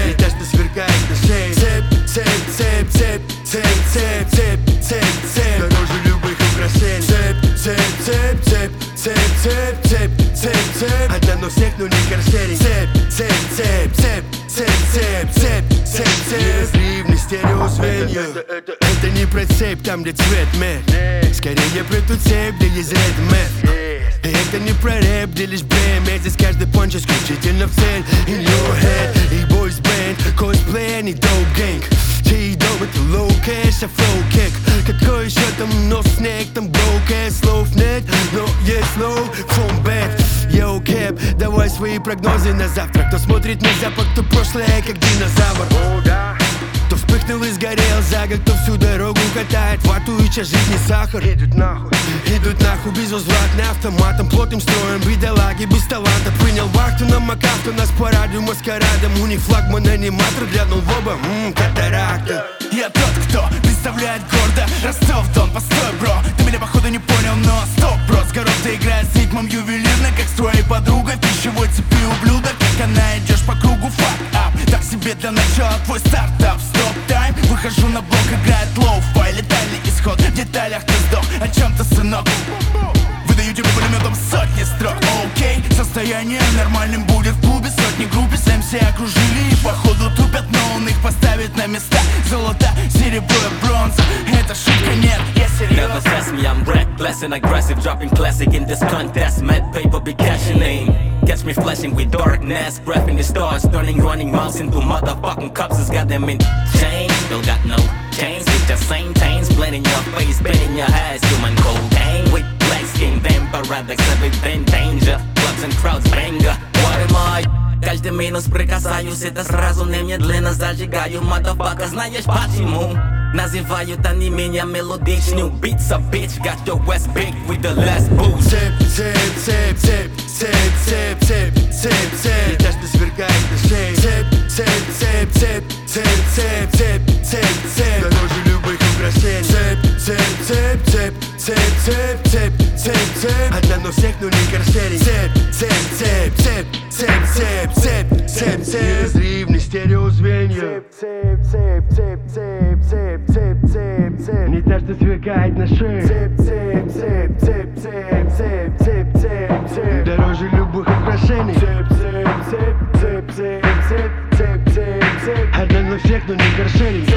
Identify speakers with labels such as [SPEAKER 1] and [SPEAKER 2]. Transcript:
[SPEAKER 1] И та, что сверкает на шее. Цепь, цепь, цепь, цепь, цепь, цепь, цепь, цепь, цепь, дороже любых украшений. Цепь, цепь, цепь, цепь, цепь, цепь, цепь, цепь, цепь, одна, но всех, но не каршеринг. Цепь, цепь, цепь, цепь, цепь, цепь, цепь, цепь, цепь. Разрывный стереозвенья. Это не про цепь, там где цвет мед. Скорее про ту цепь, где есть ред мед. И это не про рэп, где лишь бремя. Здесь каждый панч исключительно в цель. In your head, и boys band, cosplay, не dope gang. T-дом это low cash, а flow kick. Какой еще там нос снег, там broke слов нет, но есть low from bad. Yo, Cap, давай свои прогнозы на завтра. Кто смотрит на запад, то прошлое как динозавр. Кто вспыхнул и сгорел за год, кто всю дорогу катает вату и чай жизни сахар. Идут нахуй безвозвратно автоматом, плотным строем, бедолаги без таланта. Принял вахту на МакАвто, нас по радио маскарадом. У них флагман аниматор, глянул в оба, катаракта.
[SPEAKER 2] Я тот, кто представляет гордо Ростов-Дон, постой, бро, ты меня походу не понял, но стоп, бро. С город ты играешь с ритмом ювелирно, как с твоей подругой в пищевой цепи ублюдок. Как она идешь по кругу, fuck up. Так себе для начала твой стартап. Стоп-тайм, выхожу на блок, играет лоу-фай. Летальный исход, в деталях ты сдох. О чем ты, сынок? Выдаю тебе пулеметом сотни строк. Окей, состояние нормальным будет в клубе. Сотни группе с МС окружили и походу тупят, но он их поставит на места. Золото, серебро, бронза, это шутка, нет, я серьезно.
[SPEAKER 3] Never test me, I'm reckless and aggressive, dropping classic in this contest. Mad paper be cashing name. Catch me flashing with darkness, graphing the stars, turning running mouths into motherfucking cups. It's got them in chains, still got no chains. With the same chains, blending your face, spitting your ass, human cocaine. With black skin, vampire, everything danger. Clubs and crowds, banger. What am I? Каждый минус прикасаюсь, это сразу немедленно зажигаю. Motherfucker, знаешь почему? Называют они меня мелодичным. Beats a bitch, got your west big with the last boost.
[SPEAKER 1] Цепь, цепь, цепь, цепь, цепь, цепь, цепь, цепь, цепь, и та, что сверкает на шее. Цепь, цепь, цепь, цепь, цепь, цепь, цепь, цепь, цепь, дороже любых украшений. Цепь, цепь, цепь, цепь, цепь, цепь, цепь, цепь, цепь, одна, но всех, но не каршеринг. Цепь, цепь, цепь, цепь, цепь, цепь, цепь, цепь, цепь, разрывный стереозвенья. Цепь, цепь, цепь, цепь, цепь, цепь, цепь, цепь, не та, что сверкает на шее. Цепь, цепь, цепь, цепь, цепь, цепь, цепь, цепь, цепь, дороже любых украшений. Цепь, цепь, цепь, цепь, цепь, цепь, цепь, цепь, цепь, одна, но всех, но не каршеринг.